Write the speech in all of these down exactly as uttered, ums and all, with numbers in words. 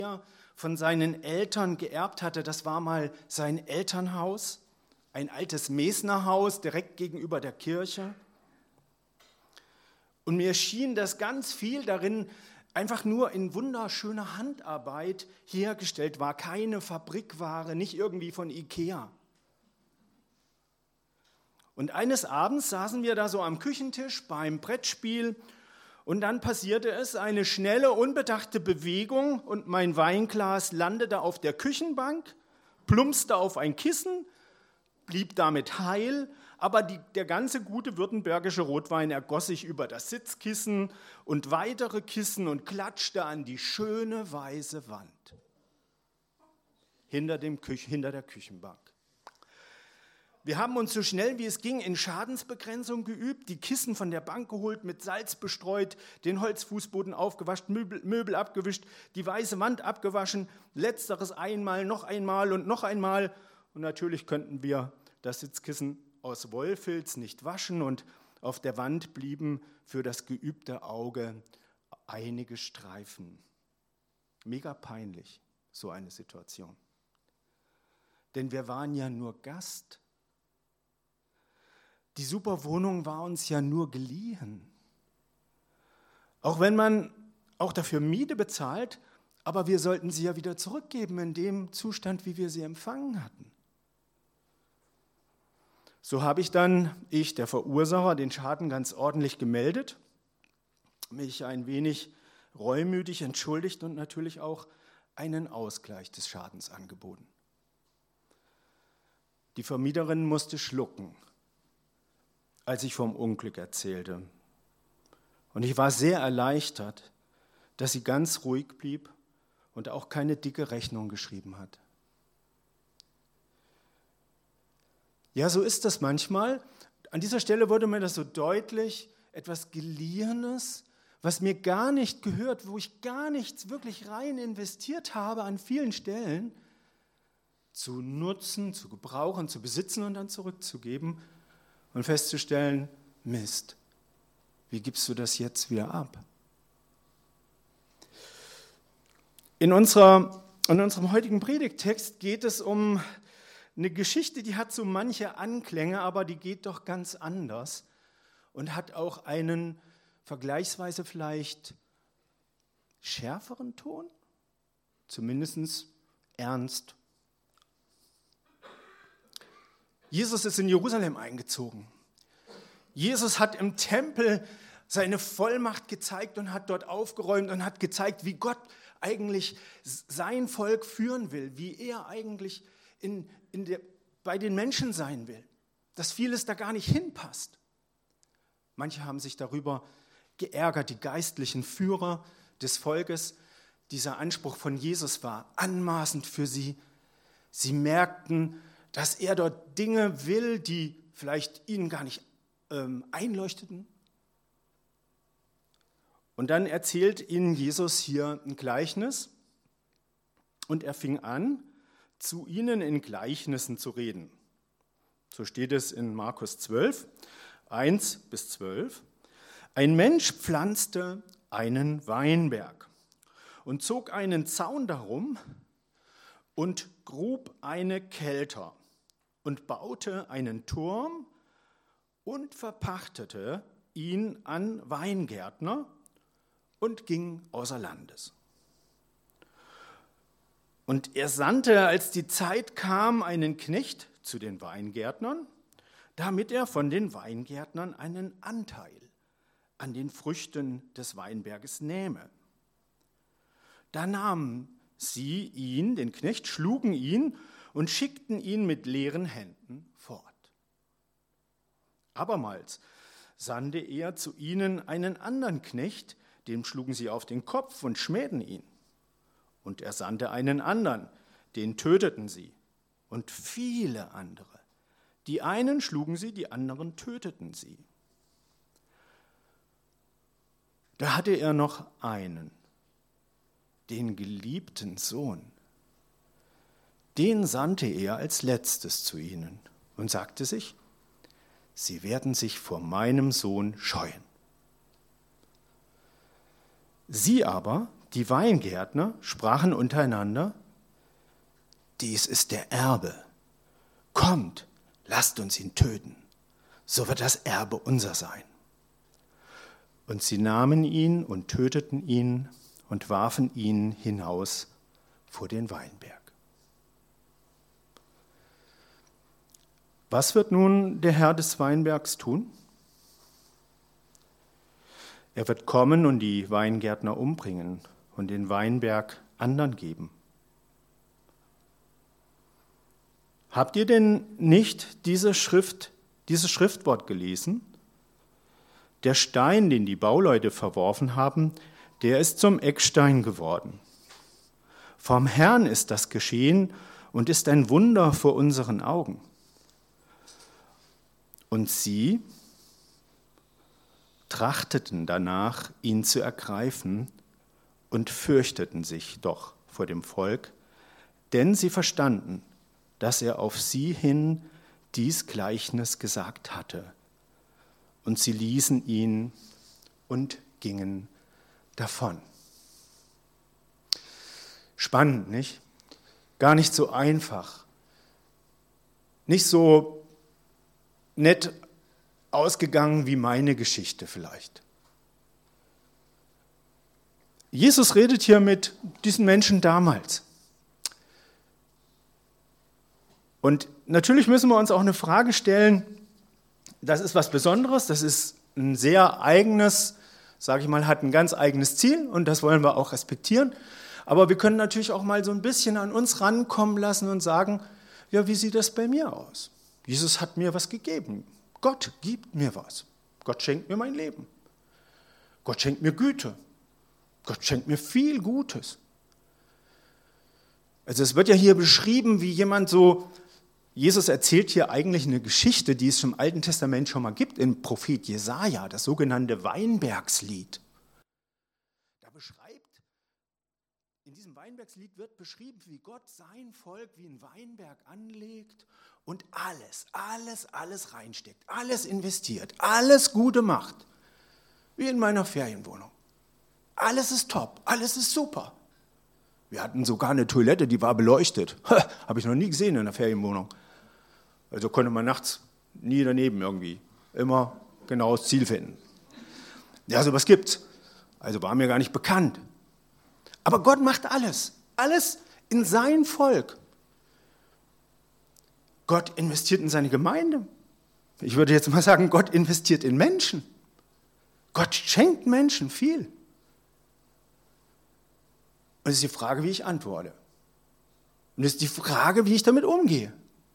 von seinen Eltern geerbt hatte. Das war mal sein Elternhaus, ein altes Mesnerhaus direkt gegenüber der Kirche. Und mir schien, dass ganz viel darin einfach nur in wunderschöner Handarbeit hergestellt war, keine Fabrikware, nicht irgendwie von Ikea. Und eines Abends saßen wir da so am Küchentisch beim Brettspiel und dann passierte es, eine schnelle, unbedachte Bewegung und mein Weinglas landete auf der Küchenbank, plumpste auf ein Kissen, blieb damit heil, aber die, der ganze gute württembergische Rotwein ergoss sich über das Sitzkissen und weitere Kissen und klatschte an die schöne weiße Wand hinter, dem Küch, hinter der Küchenbank. Wir haben uns so schnell wie es ging in Schadensbegrenzung geübt, die Kissen von der Bank geholt, mit Salz bestreut, den Holzfußboden aufgewaschen, Möbel, Möbel abgewischt, die weiße Wand abgewaschen, letzteres einmal, noch einmal und noch einmal. Und natürlich könnten wir das Sitzkissen aus Wollfilz nicht waschen und auf der Wand blieben für das geübte Auge einige Streifen. Mega peinlich, so eine Situation. Denn wir waren ja nur Gast. Die super Wohnung war uns ja nur geliehen. Auch wenn man auch dafür Miete bezahlt, aber wir sollten sie ja wieder zurückgeben in dem Zustand, wie wir sie empfangen hatten. So habe ich dann, ich, der Verursacher, den Schaden ganz ordentlich gemeldet, mich ein wenig reumütig entschuldigt und natürlich auch einen Ausgleich des Schadens angeboten. Die Vermieterin musste schlucken, als ich vom Unglück erzählte. Und ich war sehr erleichtert, dass sie ganz ruhig blieb und auch keine dicke Rechnung geschrieben hat. Ja, so ist das manchmal. An dieser Stelle wurde mir das so deutlich, etwas Geliehenes, was mir gar nicht gehört, wo ich gar nichts wirklich rein investiert habe an vielen Stellen, zu nutzen, zu gebrauchen, zu besitzen und dann zurückzugeben und festzustellen, Mist, wie gibst du das jetzt wieder ab? In, unserer, in unserem heutigen Predigttext geht es um eine Geschichte, die hat so manche Anklänge, aber die geht doch ganz anders und hat auch einen vergleichsweise vielleicht schärferen Ton, zumindest ernst. Jesus ist in Jerusalem eingezogen. Jesus hat im Tempel seine Vollmacht gezeigt und hat dort aufgeräumt und hat gezeigt, wie Gott eigentlich sein Volk führen will, wie er eigentlich in, in der, bei den Menschen sein will, dass vieles da gar nicht hinpasst. Manche haben sich darüber geärgert, die geistlichen Führer des Volkes. Dieser Anspruch von Jesus war anmaßend für sie. Sie merkten, dass er dort Dinge will, die vielleicht ihnen gar nicht ähm, einleuchteten. Und dann erzählt ihnen Jesus hier ein Gleichnis und er fing an, zu ihnen in Gleichnissen zu reden. So steht es in Markus zwölf, eins bis zwölf. Ein Mensch pflanzte einen Weinberg und zog einen Zaun darum und grub eine Kelter und baute einen Turm und verpachtete ihn an Weingärtner und ging außer Landes. Und er sandte, als die Zeit kam, einen Knecht zu den Weingärtnern, damit er von den Weingärtnern einen Anteil an den Früchten des Weinberges nähme. Da nahmen sie ihn, den Knecht, schlugen ihn und schickten ihn mit leeren Händen fort. Abermals sandte er zu ihnen einen anderen Knecht, dem schlugen sie auf den Kopf und schmähten ihn. Und er sandte einen anderen, den töteten sie. Und viele andere. Die einen schlugen sie, die anderen töteten sie. Da hatte er noch einen, den geliebten Sohn. Den sandte er als letztes zu ihnen und sagte sich, sie werden sich vor meinem Sohn scheuen. Sie aber Die Weingärtner sprachen untereinander: Dies ist der Erbe. Kommt, lasst uns ihn töten. So wird das Erbe unser sein. Und sie nahmen ihn und töteten ihn und warfen ihn hinaus vor den Weinberg. Was wird nun der Herr des Weinbergs tun? Er wird kommen und die Weingärtner umbringen und den Weinberg anderen geben. Habt ihr denn nicht diese Schrift, dieses Schriftwort gelesen? Der Stein, den die Bauleute verworfen haben, der ist zum Eckstein geworden. Vom Herrn ist das geschehen und ist ein Wunder vor unseren Augen. Und sie trachteten danach, ihn zu ergreifen und fürchteten sich doch vor dem Volk, denn sie verstanden, dass er auf sie hin dies Gleichnis gesagt hatte. Und sie ließen ihn und gingen davon. Spannend, nicht? Gar nicht so einfach. Nicht so nett ausgegangen wie meine Geschichte vielleicht. Jesus redet hier mit diesen Menschen damals. Und natürlich müssen wir uns auch eine Frage stellen, das ist was Besonderes, das ist ein sehr eigenes, sage ich mal, hat ein ganz eigenes Ziel und das wollen wir auch respektieren. Aber wir können natürlich auch mal so ein bisschen an uns rankommen lassen und sagen, ja, wie sieht das bei mir aus? Jesus hat mir was gegeben. Gott gibt mir was. Gott schenkt mir mein Leben. Gott schenkt mir Güte. Gott schenkt mir viel Gutes. Also es wird ja hier beschrieben, wie jemand so, Jesus erzählt hier eigentlich eine Geschichte, die es im Alten Testament schon mal gibt, im Prophet Jesaja, das sogenannte Weinbergslied. Da beschreibt, in diesem Weinbergslied wird beschrieben, wie Gott sein Volk wie ein Weinberg anlegt und alles, alles, alles reinsteckt, alles investiert, alles Gute macht, wie in meiner Ferienwohnung. Alles ist top, alles ist super. Wir hatten sogar eine Toilette, die war beleuchtet. Habe ich noch nie gesehen in einer Ferienwohnung. Also konnte man nachts nie daneben irgendwie. Immer genau das Ziel finden. Ja, sowas gibt's. Also war mir gar nicht bekannt. Aber Gott macht alles. Alles in sein Volk. Gott investiert in seine Gemeinde. Ich würde jetzt mal sagen, Gott investiert in Menschen. Gott schenkt Menschen viel. Und es ist die Frage, wie ich antworte. Und es ist die Frage, wie ich damit umgehe.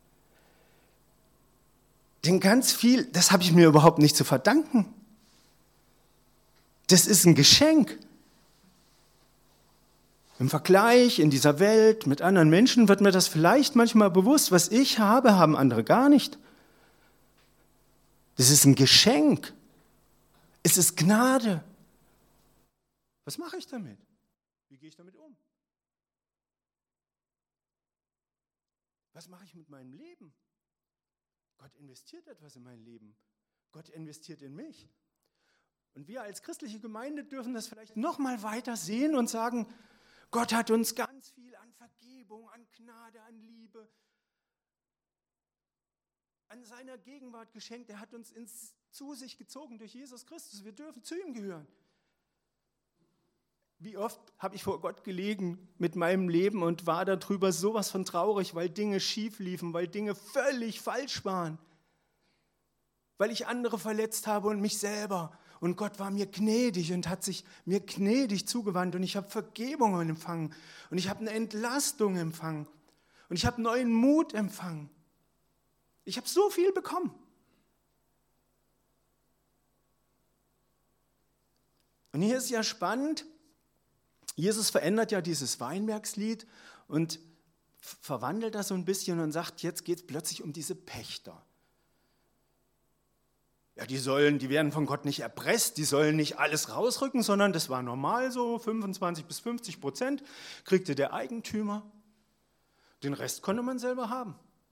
Denn ganz viel, das habe ich mir überhaupt nicht zu verdanken. Das ist ein Geschenk. Im Vergleich in dieser Welt mit anderen Menschen wird mir das vielleicht manchmal bewusst. Was ich habe, haben andere gar nicht. Das ist ein Geschenk. Es ist Gnade. Was mache ich damit? Wie gehe ich damit um? Was mache ich mit meinem Leben? Gott investiert etwas in mein Leben. Gott investiert in mich. Und wir als christliche Gemeinde dürfen das vielleicht noch mal weiter sehen und sagen, Gott hat uns ganz viel an Vergebung, an Gnade, an Liebe, an seiner Gegenwart geschenkt. Er hat uns ins, zu sich gezogen durch Jesus Christus. Wir dürfen zu ihm gehören. Wie oft habe ich vor Gott gelegen mit meinem Leben und war darüber sowas von traurig, weil Dinge schief liefen, weil Dinge völlig falsch waren, weil ich andere verletzt habe und mich selber. Und Gott war mir gnädig und hat sich mir gnädig zugewandt und ich habe Vergebung empfangen und ich habe eine Entlastung empfangen und ich habe neuen Mut empfangen. Ich habe so viel bekommen. Und hier ist ja spannend, Jesus verändert ja dieses Weinbergslied und verwandelt das so ein bisschen und sagt, jetzt geht es plötzlich um diese Pächter. Ja, die sollen, die werden von Gott nicht erpresst, die sollen nicht alles rausrücken, sondern das war normal so, fünfundzwanzig bis fünfzig Prozent kriegte der Eigentümer. Den Rest konnte man selber haben.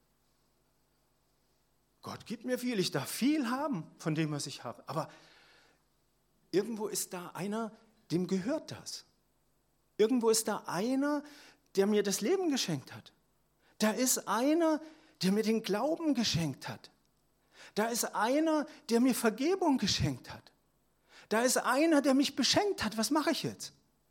Gott gibt mir viel, ich darf viel haben von dem, was ich habe. Aber irgendwo ist da einer, dem gehört das. Irgendwo ist da einer, der mir das Leben geschenkt hat. Da ist einer, der mir den Glauben geschenkt hat. Da ist einer, der mir Vergebung geschenkt hat. Da ist einer, der mich beschenkt hat. Was mache ich jetzt?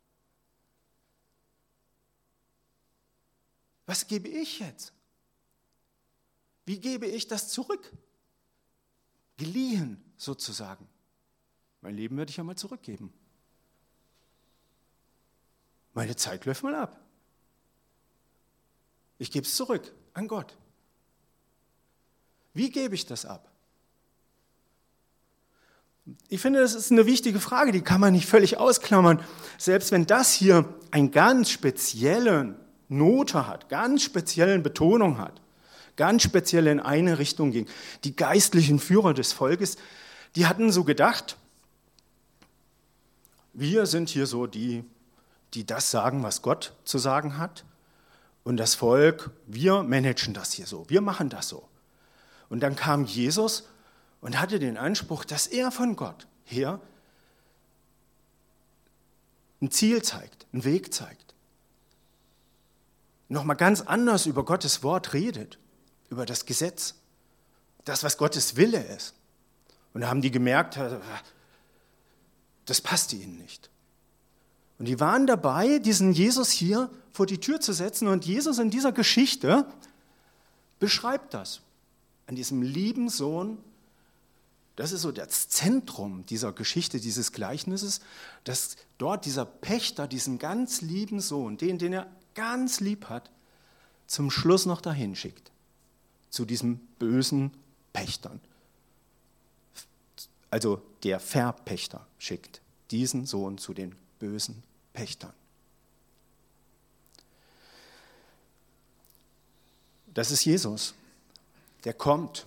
Was gebe ich jetzt? Wie gebe ich das zurück? Geliehen sozusagen. Mein Leben werde ich ja mal zurückgeben. Meine Zeit läuft mal ab. Ich gebe es zurück an Gott. Wie gebe ich das ab? Ich finde, das ist eine wichtige Frage, die kann man nicht völlig ausklammern. Selbst wenn das hier eine ganz spezielle Note hat, ganz spezielle Betonung hat, ganz speziell in eine Richtung ging. Die geistlichen Führer des Volkes, die hatten so gedacht, wir sind hier so die, die das sagen, was Gott zu sagen hat. Und das Volk, wir managen das hier so, wir machen das so. Und dann kam Jesus und hatte den Anspruch, dass er von Gott her ein Ziel zeigt, einen Weg zeigt. Nochmal ganz anders über Gottes Wort redet, über das Gesetz, das, was Gottes Wille ist. Und da haben die gemerkt, das passte ihnen nicht. Und die waren dabei, diesen Jesus hier vor die Tür zu setzen. Und Jesus in dieser Geschichte beschreibt das. An diesem lieben Sohn, das ist so das Zentrum dieser Geschichte, dieses Gleichnisses, dass dort dieser Pächter diesen ganz lieben Sohn, den, den er ganz lieb hat, zum Schluss noch dahin schickt. Zu diesen bösen Pächtern. Also der Verpächter schickt diesen Sohn zu den bösen Pächtern. Das ist Jesus, der kommt,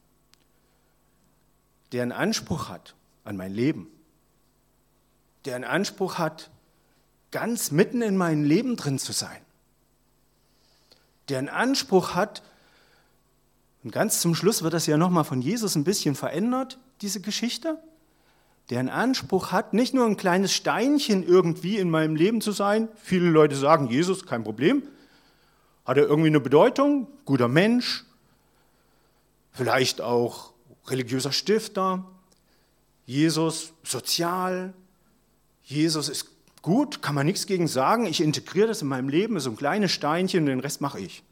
der einen Anspruch hat an mein Leben, der einen Anspruch hat, ganz mitten in meinem Leben drin zu sein, der einen Anspruch hat, und ganz zum Schluss wird das ja nochmal von Jesus ein bisschen verändert, diese Geschichte, der einen Anspruch hat, nicht nur ein kleines Steinchen irgendwie in meinem Leben zu sein. Viele Leute sagen, Jesus, kein Problem. Hat er irgendwie eine Bedeutung? Guter Mensch, vielleicht auch religiöser Stifter. Jesus sozial. Jesus ist gut, kann man nichts gegen sagen. Ich integriere das in meinem Leben, ist so ein kleines Steinchen und den Rest mache ich.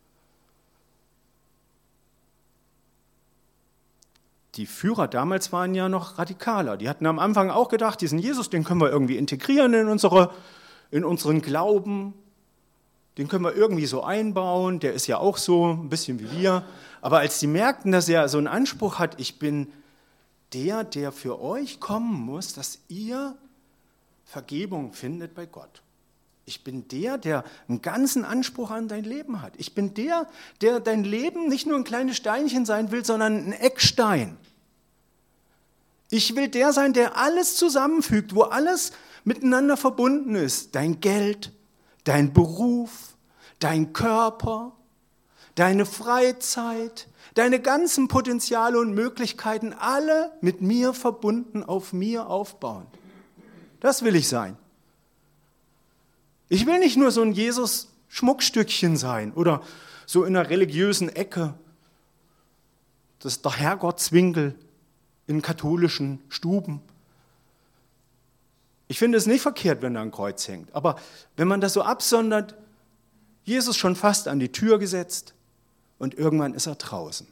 Die Führer damals waren ja noch radikaler. Die hatten am Anfang auch gedacht, diesen Jesus, den können wir irgendwie integrieren in, unsere, in unseren Glauben. Den können wir irgendwie so einbauen. Der ist ja auch so ein bisschen wie wir. Aber als die merkten, dass er so einen Anspruch hat, ich bin der, der für euch kommen muss, dass ihr Vergebung findet bei Gott. Ich bin der, der einen ganzen Anspruch an dein Leben hat. Ich bin der, der dein Leben nicht nur ein kleines Steinchen sein will, sondern ein Eckstein. Ich will der sein, der alles zusammenfügt, wo alles miteinander verbunden ist. Dein Geld, dein Beruf, dein Körper, deine Freizeit, deine ganzen Potenziale und Möglichkeiten, alle mit mir verbunden, auf mir aufbauen. Das will ich sein. Ich will nicht nur so ein Jesus-Schmuckstückchen sein oder so in einer religiösen Ecke, das ist der Herrgottswinkel in katholischen Stuben. Ich finde es nicht verkehrt, wenn da ein Kreuz hängt, aber wenn man das so absondert, Jesus schon fast an die Tür gesetzt und irgendwann ist er draußen.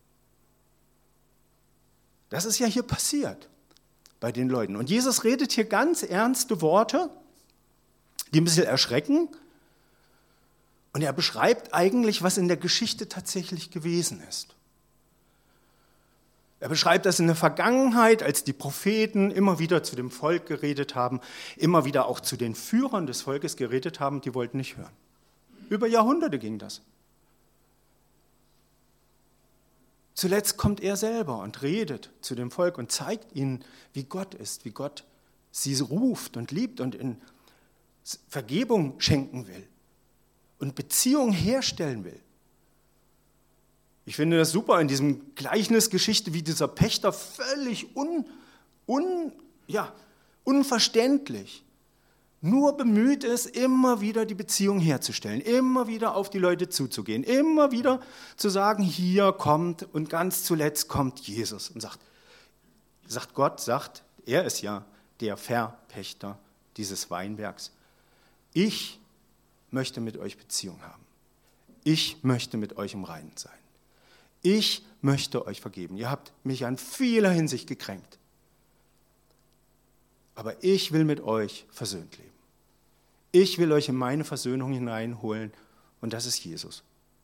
Das ist ja hier passiert bei den Leuten. Und Jesus redet hier ganz ernste Worte, die ein bisschen erschrecken. Und er beschreibt eigentlich, was in der Geschichte tatsächlich gewesen ist. Er beschreibt das in der Vergangenheit, als die Propheten immer wieder zu dem Volk geredet haben, immer wieder auch zu den Führern des Volkes geredet haben, die wollten nicht hören. Über Jahrhunderte ging das. Zuletzt kommt er selber und redet zu dem Volk und zeigt ihnen, wie Gott ist, wie Gott sie ruft und liebt und in Vergebung schenken will und Beziehung herstellen will. Ich finde das super in diesem Gleichnisgeschichte, wie dieser Pächter völlig un, un, ja, unverständlich nur bemüht ist, immer wieder die Beziehung herzustellen, immer wieder auf die Leute zuzugehen, immer wieder zu sagen, hier kommt, und ganz zuletzt kommt Jesus und sagt, sagt Gott, sagt, er ist ja der Verpächter dieses Weinbergs. Ich möchte mit euch Beziehung haben. Ich möchte mit euch im Reinen sein. Ich möchte euch vergeben. Ihr habt mich an vieler Hinsicht gekränkt. Aber ich will mit euch versöhnt leben. Ich will euch in meine Versöhnung hineinholen, und das ist Jesus.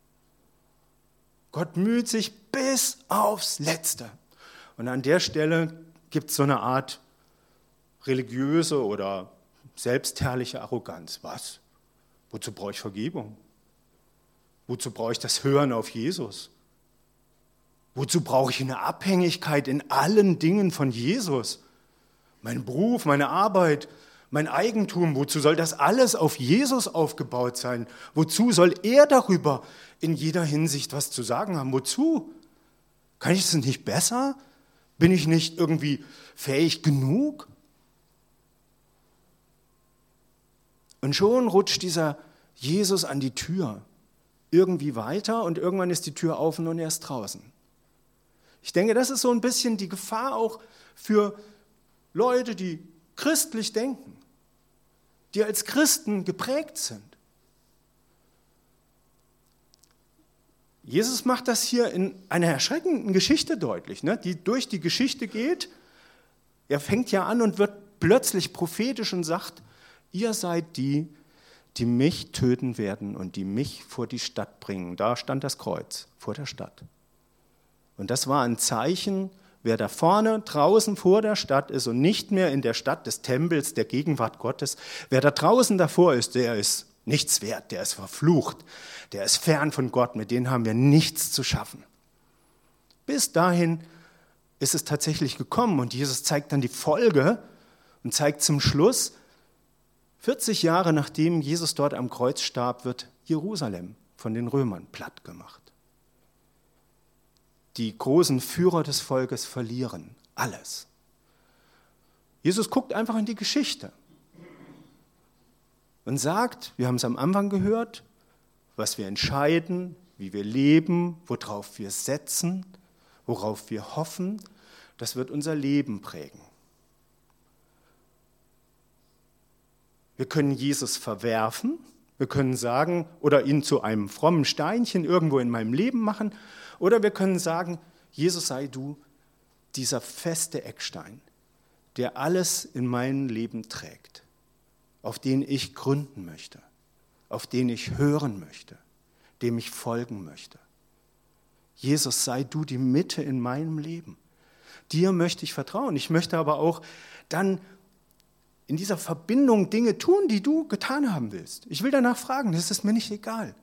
Gott müht sich bis aufs Letzte. Und an der Stelle gibt es so eine Art religiöse oder selbstherrliche Arroganz. Was? Wozu brauche ich Vergebung? Wozu brauche ich das Hören auf Jesus? Wozu brauche ich eine Abhängigkeit in allen Dingen von Jesus? Mein Beruf, meine Arbeit, mein Eigentum, wozu soll das alles auf Jesus aufgebaut sein? Wozu soll er darüber in jeder Hinsicht was zu sagen haben? Wozu? Kann ich es nicht besser? Bin ich nicht irgendwie fähig genug? Und schon rutscht dieser Jesus an die Tür irgendwie weiter und irgendwann ist die Tür offen und er ist draußen. Ich denke, das ist so ein bisschen die Gefahr auch für Leute, die christlich denken, die als Christen geprägt sind. Jesus macht das hier in einer erschreckenden Geschichte deutlich, ne, die durch die Geschichte geht. Er fängt ja an und wird plötzlich prophetisch und sagt, ihr seid die, die mich töten werden und die mich vor die Stadt bringen. Da stand das Kreuz vor der Stadt. Und das war ein Zeichen, wer da vorne draußen vor der Stadt ist und nicht mehr in der Stadt des Tempels, der Gegenwart Gottes, wer da draußen davor ist, der ist nichts wert, der ist verflucht, der ist fern von Gott, mit denen haben wir nichts zu schaffen. Bis dahin ist es tatsächlich gekommen und Jesus zeigt dann die Folge und zeigt zum Schluss, vierzig Jahre nachdem Jesus dort am Kreuz starb, wird Jerusalem von den Römern platt gemacht. Die großen Führer des Volkes verlieren alles. Jesus guckt einfach in die Geschichte und sagt, wir haben es am Anfang gehört, was wir entscheiden, wie wir leben, worauf wir setzen, worauf wir hoffen, das wird unser Leben prägen. Wir können Jesus verwerfen, wir können sagen oder ihn zu einem frommen Steinchen irgendwo in meinem Leben machen, oder wir können sagen, Jesus sei du dieser feste Eckstein, der alles in meinem Leben trägt, auf den ich gründen möchte, auf den ich hören möchte, dem ich folgen möchte. Jesus sei du die Mitte in meinem Leben. Dir möchte ich vertrauen. Ich möchte aber auch dann in dieser Verbindung Dinge tun, die du getan haben willst. Ich will danach fragen, das ist mir nicht egal.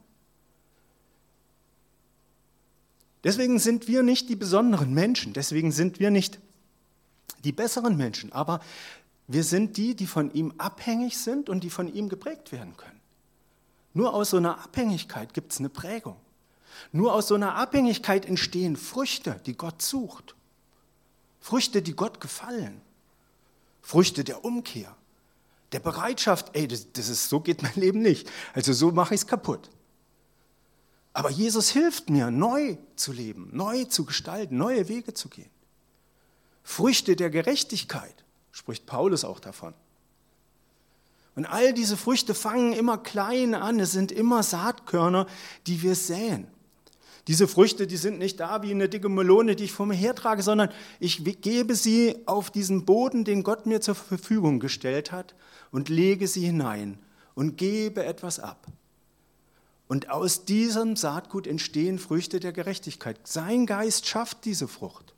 Deswegen sind wir nicht die besonderen Menschen, deswegen sind wir nicht die besseren Menschen, aber wir sind die, die von ihm abhängig sind und die von ihm geprägt werden können. Nur aus so einer Abhängigkeit gibt es eine Prägung. Nur aus so einer Abhängigkeit entstehen Früchte, die Gott sucht. Früchte, die Gott gefallen. Früchte der Umkehr, der Bereitschaft, ey, das, das ist, so geht mein Leben nicht, also so mache ich es kaputt. Aber Jesus hilft mir, neu zu leben, neu zu gestalten, neue Wege zu gehen. Früchte der Gerechtigkeit, spricht Paulus auch davon. Und all diese Früchte fangen immer klein an, es sind immer Saatkörner, die wir säen. Diese Früchte, die sind nicht da wie eine dicke Melone, die ich vor mir hertrage, sondern ich gebe sie auf diesen Boden, den Gott mir zur Verfügung gestellt hat, und lege sie hinein und gebe etwas ab. Und aus diesem Saatgut entstehen Früchte der Gerechtigkeit. Sein Geist schafft diese Frucht.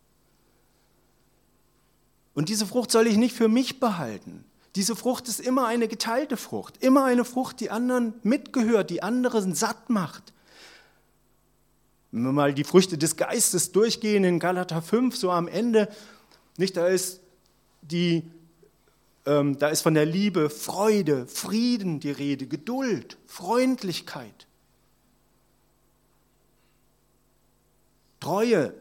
Und diese Frucht soll ich nicht für mich behalten. Diese Frucht ist immer eine geteilte Frucht, immer eine Frucht, die anderen mitgehört, die anderen satt macht. Wenn wir mal die Früchte des Geistes durchgehen in Galater fünf, so am Ende, nicht, da ist die, ähm, da ist von der Liebe, Freude, Frieden die Rede, Geduld, Freundlichkeit, Treue,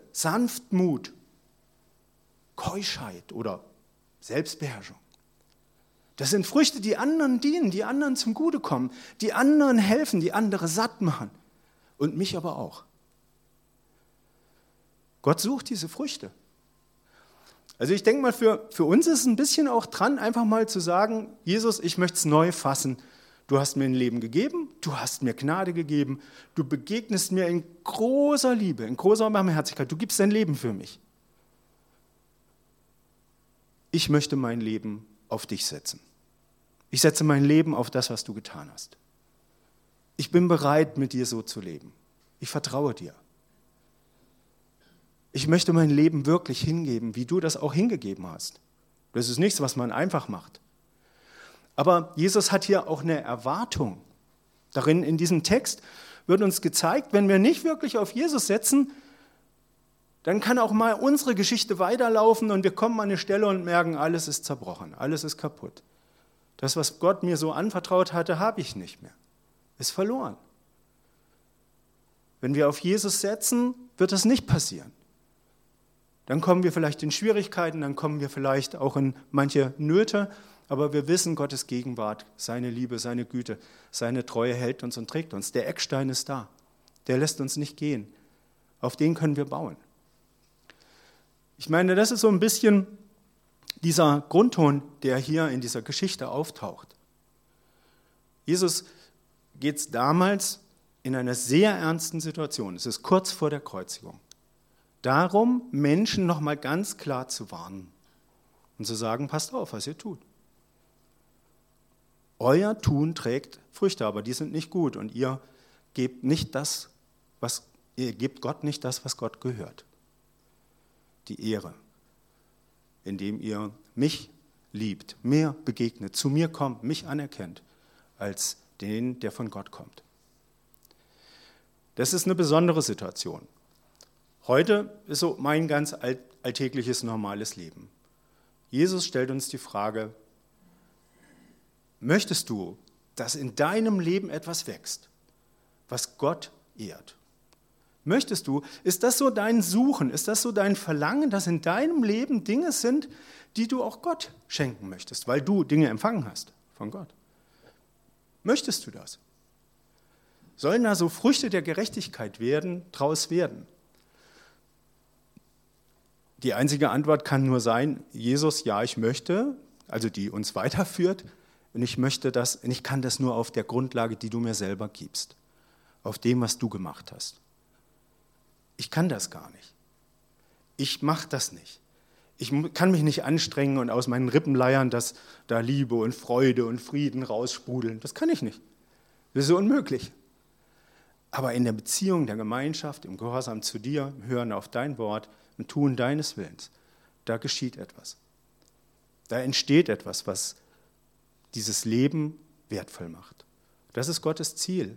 Sanftmut, Keuschheit oder Selbstbeherrschung. Das sind Früchte, die anderen dienen, die anderen zum Gute kommen, die anderen helfen, die andere satt machen und mich aber auch. Gott sucht diese Früchte. Also ich denke mal, für, für uns ist es ein bisschen auch dran, einfach mal zu sagen, Jesus, ich möchte es neu fassen. Du hast mir ein Leben gegeben, du hast mir Gnade gegeben, du begegnest mir in großer Liebe, in großer Barmherzigkeit, du gibst dein Leben für mich. Ich möchte mein Leben auf dich setzen. Ich setze mein Leben auf das, was du getan hast. Ich bin bereit, mit dir so zu leben. Ich vertraue dir. Ich möchte mein Leben wirklich hingeben, wie du das auch hingegeben hast. Das ist nichts, was man einfach macht. Aber Jesus hat hier auch eine Erwartung. Darin, in diesem Text, wird uns gezeigt, wenn wir nicht wirklich auf Jesus setzen, dann kann auch mal unsere Geschichte weiterlaufen und wir kommen an eine Stelle und merken, alles ist zerbrochen, alles ist kaputt. Das, was Gott mir so anvertraut hatte, habe ich nicht mehr. Ist verloren. Wenn wir auf Jesus setzen, wird das nicht passieren. Dann kommen wir vielleicht in Schwierigkeiten, dann kommen wir vielleicht auch in manche Nöte, aber wir wissen, Gottes Gegenwart, seine Liebe, seine Güte, seine Treue hält uns und trägt uns. Der Eckstein ist da, der lässt uns nicht gehen. Auf den können wir bauen. Ich meine, das ist so ein bisschen dieser Grundton, der hier in dieser Geschichte auftaucht. Jesus geht es damals in einer sehr ernsten Situation, es ist kurz vor der Kreuzigung, darum, Menschen nochmal ganz klar zu warnen und zu sagen, passt auf, was ihr tut. Euer Tun trägt Früchte, aber die sind nicht gut und ihr gebt nicht das, was, ihr gebt Gott nicht das, was Gott gehört. Die Ehre, indem ihr mich liebt, mir begegnet, zu mir kommt, mich anerkennt, als den, der von Gott kommt. Das ist eine besondere Situation. Heute ist so mein ganz alltägliches, normales Leben. Jesus stellt uns die Frage, möchtest du, dass in deinem Leben etwas wächst, was Gott ehrt? Möchtest du, ist das so dein Suchen, ist das so dein Verlangen, dass in deinem Leben Dinge sind, die du auch Gott schenken möchtest, weil du Dinge empfangen hast von Gott? Möchtest du das? Sollen da so Früchte der Gerechtigkeit werden, draus werden? Die einzige Antwort kann nur sein, Jesus, ja, ich möchte, also die uns weiterführt, und ich möchte das, und ich kann das nur auf der Grundlage, die du mir selber gibst, auf dem, was du gemacht hast. Ich kann das gar nicht. Ich mache das nicht. Ich kann mich nicht anstrengen und aus meinen Rippen leiern, dass da Liebe und Freude und Frieden raussprudeln. Das kann ich nicht. Das ist so unmöglich. Aber in der Beziehung, der Gemeinschaft, im Gehorsam zu dir, im Hören auf dein Wort, im Tun deines Willens, da geschieht etwas. Da entsteht etwas, was dieses Leben wertvoll macht. Das ist Gottes Ziel.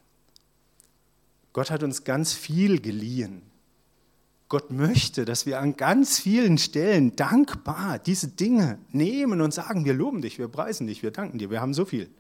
Gott hat uns ganz viel geliehen. Gott möchte, dass wir an ganz vielen Stellen dankbar diese Dinge nehmen und sagen, wir loben dich, wir preisen dich, wir danken dir, wir haben so viel.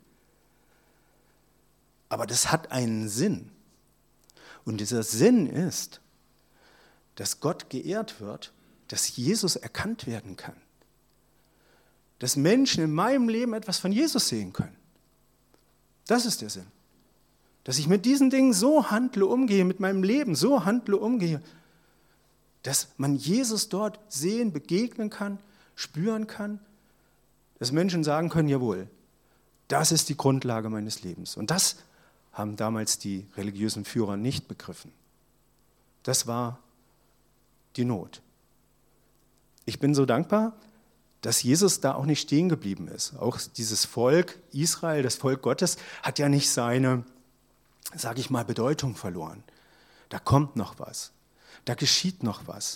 Aber das hat einen Sinn. Und dieser Sinn ist, dass Gott geehrt wird, dass Jesus erkannt werden kann. Dass Menschen in meinem Leben etwas von Jesus sehen können. Das ist der Sinn. Dass ich mit diesen Dingen so handle, umgehe, mit meinem Leben so handle, umgehe, dass man Jesus dort sehen, begegnen kann, spüren kann, dass Menschen sagen können, jawohl, das ist die Grundlage meines Lebens. Und das haben damals die religiösen Führer nicht begriffen. Das war die Not. Ich bin so dankbar, dass Jesus da auch nicht stehen geblieben ist. Auch dieses Volk Israel, das Volk Gottes, hat ja nicht seine, sage ich mal, Bedeutung verloren. Da kommt noch was. Da geschieht noch was.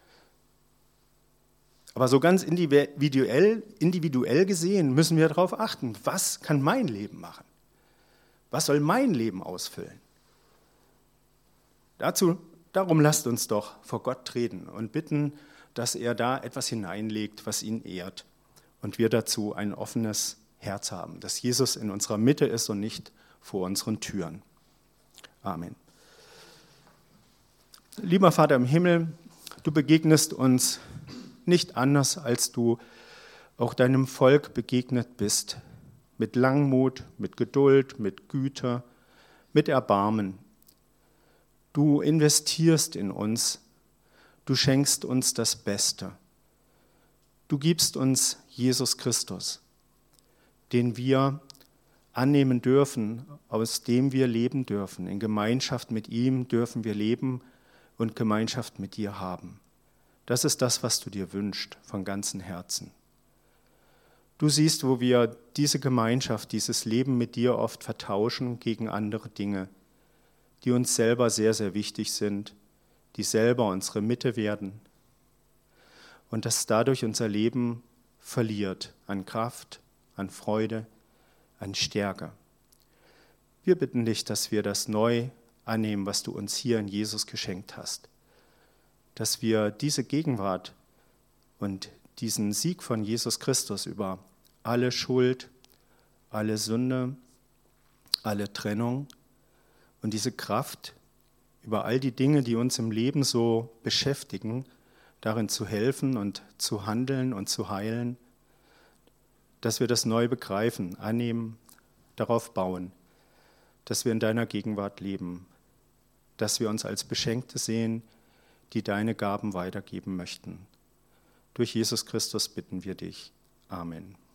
Aber so ganz individuell, individuell gesehen müssen wir darauf achten, was kann mein Leben machen? Was soll mein Leben ausfüllen? Dazu, darum lasst uns doch vor Gott treten und bitten, dass er da etwas hineinlegt, was ihn ehrt. Und wir dazu ein offenes Herz haben, dass Jesus in unserer Mitte ist und nicht vor unseren Türen. Amen. Lieber Vater im Himmel, du begegnest uns nicht anders, als du auch deinem Volk begegnet bist, mit Langmut, mit Geduld, mit Güte, mit Erbarmen. Du investierst in uns, du schenkst uns das Beste. Du gibst uns Jesus Christus, den wir annehmen dürfen, aus dem wir leben dürfen. In Gemeinschaft mit ihm dürfen wir leben und Gemeinschaft mit dir haben. Das ist das, was du dir wünschst, von ganzem Herzen. Du siehst, wo wir diese Gemeinschaft, dieses Leben mit dir oft vertauschen gegen andere Dinge, die uns selber sehr, sehr wichtig sind, die selber unsere Mitte werden. Und dass dadurch unser Leben verliert an Kraft, an Freude, an Stärke. Wir bitten dich, dass wir das neu annehmen, was du uns hier in Jesus geschenkt hast. Dass wir diese Gegenwart und diesen Sieg von Jesus Christus über alle Schuld, alle Sünde, alle Trennung und diese Kraft über all die Dinge, die uns im Leben so beschäftigen, darin zu helfen und zu handeln und zu heilen, dass wir das neu begreifen, annehmen, darauf bauen, dass wir in deiner Gegenwart leben, dass wir uns als Beschenkte sehen, die deine Gaben weitergeben möchten. Durch Jesus Christus bitten wir dich. Amen.